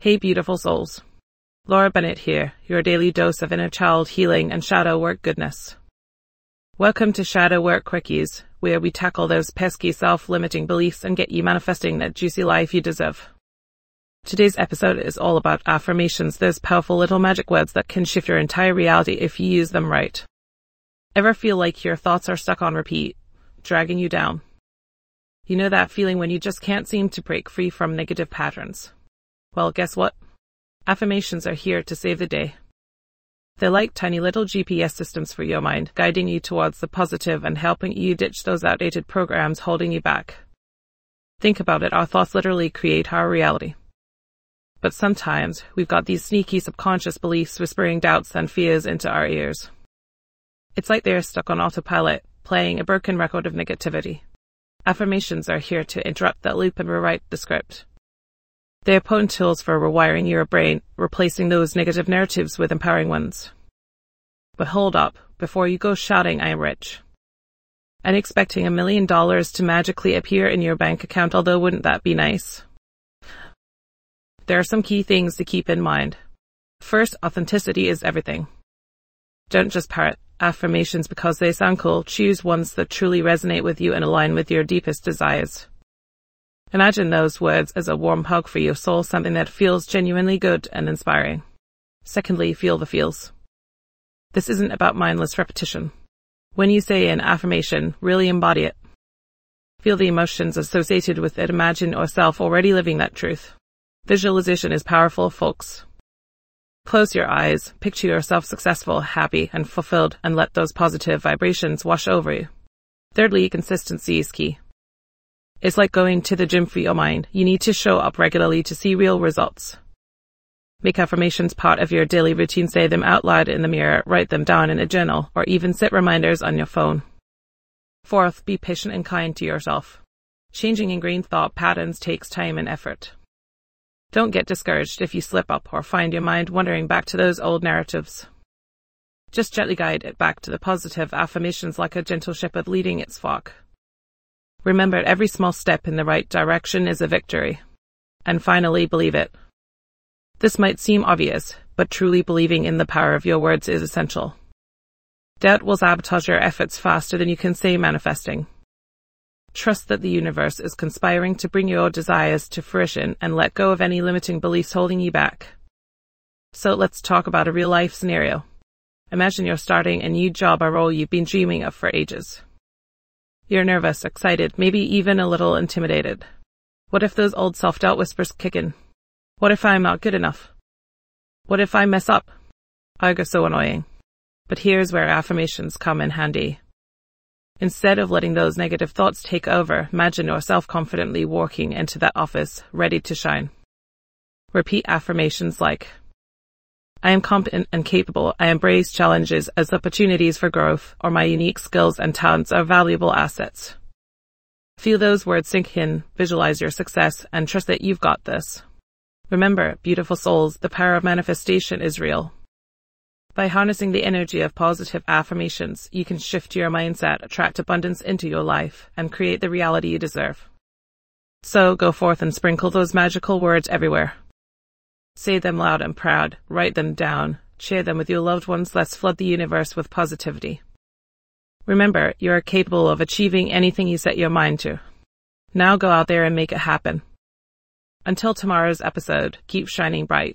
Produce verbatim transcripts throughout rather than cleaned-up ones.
Hey beautiful souls. Laura Bennett here, your daily dose of inner child healing and shadow work goodness. Welcome to Shadow Work Quickies, where we tackle those pesky self-limiting beliefs and get you manifesting that juicy life you deserve. Today's episode is all about affirmations, those powerful little magic words that can shift your entire reality if you use them right. Ever feel like your thoughts are stuck on repeat, dragging you down? You know that feeling when you just can't seem to break free from negative patterns? Well, guess what? Affirmations are here to save the day. They're like tiny little G P S systems for your mind, guiding you towards the positive and helping you ditch those outdated programs holding you back. Think about it, our thoughts literally create our reality. But sometimes, we've got these sneaky subconscious beliefs whispering doubts and fears into our ears. It's like they're stuck on autopilot, playing a broken record of negativity. Affirmations are here to interrupt that loop and rewrite the script. They're potent tools for rewiring your brain, replacing those negative narratives with empowering ones. But hold up, before you go shouting I am rich, and expecting a million dollars to magically appear in your bank account, although wouldn't that be nice? There are some key things to keep in mind. First, authenticity is everything. Don't just parrot affirmations because they sound cool. Choose ones that truly resonate with you and align with your deepest desires. Imagine those words as a warm hug for your soul, something that feels genuinely good and inspiring. Secondly, feel the feels. This isn't about mindless repetition. When you say an affirmation, really embody it. Feel the emotions associated with it. Imagine yourself already living that truth. Visualization is powerful, folks. Close your eyes, picture yourself successful, happy, and fulfilled, and let those positive vibrations wash over you. Thirdly, consistency is key. It's like going to the gym for your mind. You need to show up regularly to see real results. Make affirmations part of your daily routine. Say them out loud in the mirror, write them down in a journal, or even set reminders on your phone. Fourth, be patient and kind to yourself. Changing ingrained thought patterns takes time and effort. Don't get discouraged if you slip up or find your mind wandering back to those old narratives. Just gently guide it back to the positive affirmations like a gentle shepherd leading its flock. Remember, every small step in the right direction is a victory. And finally, believe it. This might seem obvious, but truly believing in the power of your words is essential. Doubt will sabotage your efforts faster than you can say manifesting. Trust that the universe is conspiring to bring your desires to fruition and let go of any limiting beliefs holding you back. So let's talk about a real-life scenario. Imagine you're starting a new job, a role you've been dreaming of for ages. You're nervous, excited, maybe even a little intimidated. What if those old self-doubt whispers kick in? What if I'm not good enough? What if I mess up? I go so annoying. But here's where affirmations come in handy. Instead of letting those negative thoughts take over, imagine yourself confidently walking into that office, ready to shine. Repeat affirmations like, I am competent and capable. I embrace challenges as opportunities for growth, or my unique skills and talents are valuable assets. Feel those words sink in, visualize your success, and trust that you've got this. Remember, beautiful souls, the power of manifestation is real. By harnessing the energy of positive affirmations, you can shift your mindset, attract abundance into your life, and create the reality you deserve. So go forth and sprinkle those magical words everywhere. Say them loud and proud, write them down, share them with your loved ones. Let's flood the universe with positivity. Remember, you are capable of achieving anything you set your mind to. Now go out there and make it happen. Until tomorrow's episode, keep shining bright.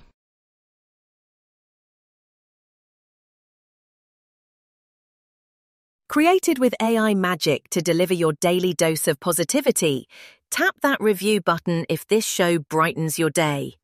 Created with A I magic to deliver your daily dose of positivity, tap that review button if this show brightens your day.